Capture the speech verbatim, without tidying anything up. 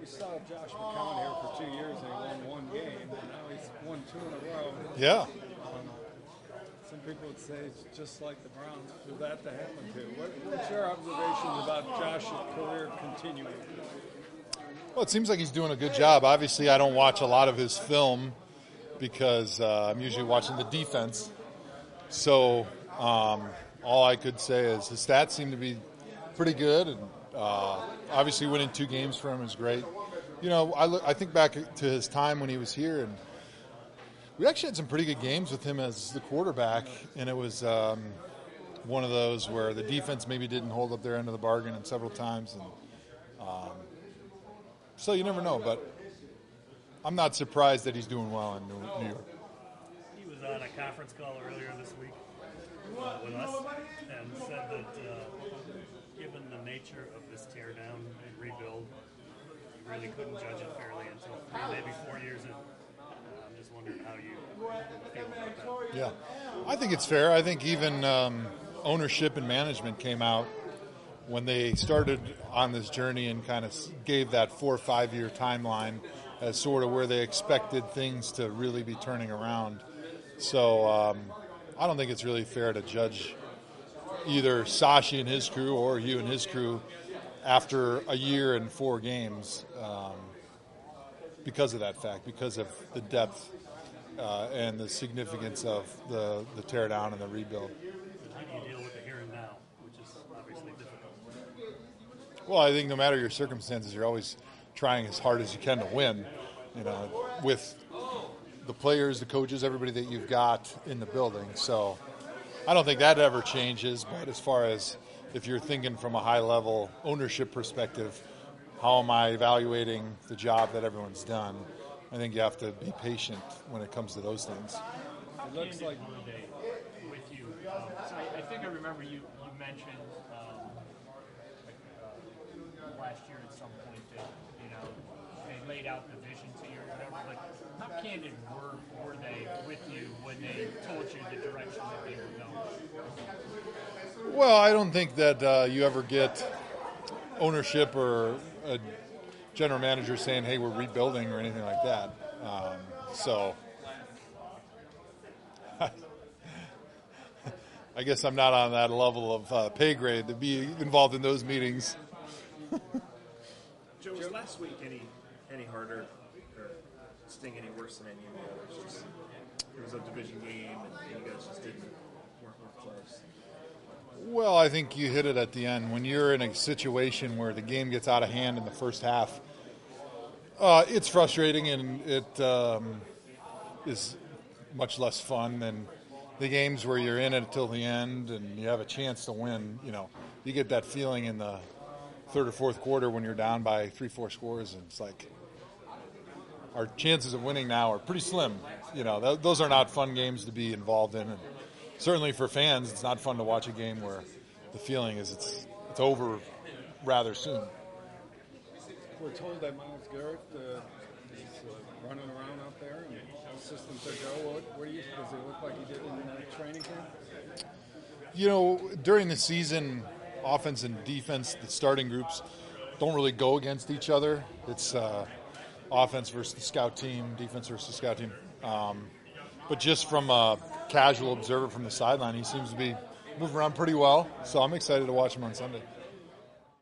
saw Josh McCown here for two years and he won one game, and now he's won two in a row. Yeah. Um, some people would say it's just like the Browns for that to happen to. What, what's your observations about Josh's career continuing? Well, it seems like he's doing a good job. Obviously, I don't watch a lot of his film because uh, I'm usually watching the defense. So um, all I could say is his stats seem to be pretty good, and uh, obviously winning two games for him is great. You know, I, look, I think back to his time when he was here, and we actually had some pretty good games with him as the quarterback, and it was um, one of those where the defense maybe didn't hold up their end of the bargain and several times. And um, so you never know, but I'm not surprised that he's doing well in New York. He was on a conference call earlier this week uh, with us and said that uh, given the nature of this teardown and rebuild, you really couldn't judge it fairly until three, maybe four years in. I'm just wondering how you feel about that. Yeah, I think it's fair. I think even um, ownership and management came out when they started on this journey and kind of gave that four or five year timeline as sort of where they expected things to really be turning around. So um, I don't think it's really fair to judge either Sashi and his crew or Hugh and his crew after a year and four games um, because of that fact, because of the depth uh, and the significance of the, the teardown and the rebuild. How do you deal with the here and now, which is obviously difficult? Well, I think no matter your circumstances, you're always trying as hard as you can to win, you know, with the players, the coaches, everybody that you've got in the building. So I don't think that ever changes, but as far as if you're thinking from a high-level ownership perspective, how am I evaluating the job that everyone's done? I think you have to be patient when it comes to those things. How candid were they with you? Um, so I, I think I remember you, you mentioned um, like, uh, last year at some point that, you know, they laid out the vision to you or whatever, but how candid were, were they with you when they told you the direction that they were going? Well, I don't think that uh, you ever get ownership or a general manager saying, hey, we're rebuilding or anything like that. Um, so I guess I'm not on that level of uh, pay grade to be involved in those meetings. Joe, was last week any any harder or sting any worse than any of the others? Just, it was a division game, and you guys just didn't weren't close. Well, I think you hit it at the end. When you're in a situation where the game gets out of hand in the first half, uh, it's frustrating, and it um, is much less fun than the games where you're in it till the end and you have a chance to win. You know, you get that feeling in the third or fourth quarter when you're down by three, four scores, and it's like our chances of winning now are pretty slim. You know, th- those are not fun games to be involved in, and certainly for fans, it's not fun to watch a game where the feeling is it's it's over rather soon. We're told that Miles Garrett uh, is uh, running around out there and assistant to Joe. What, what do you, does it look like he did in uh, training camp? You know, during the season, offense and defense, the starting groups don't really go against each other. It's uh, offense versus the scout team, defense versus the scout team. Um, but just from a casual observer from the sideline, he seems to be moving around pretty well. So I'm excited to watch him on Sunday.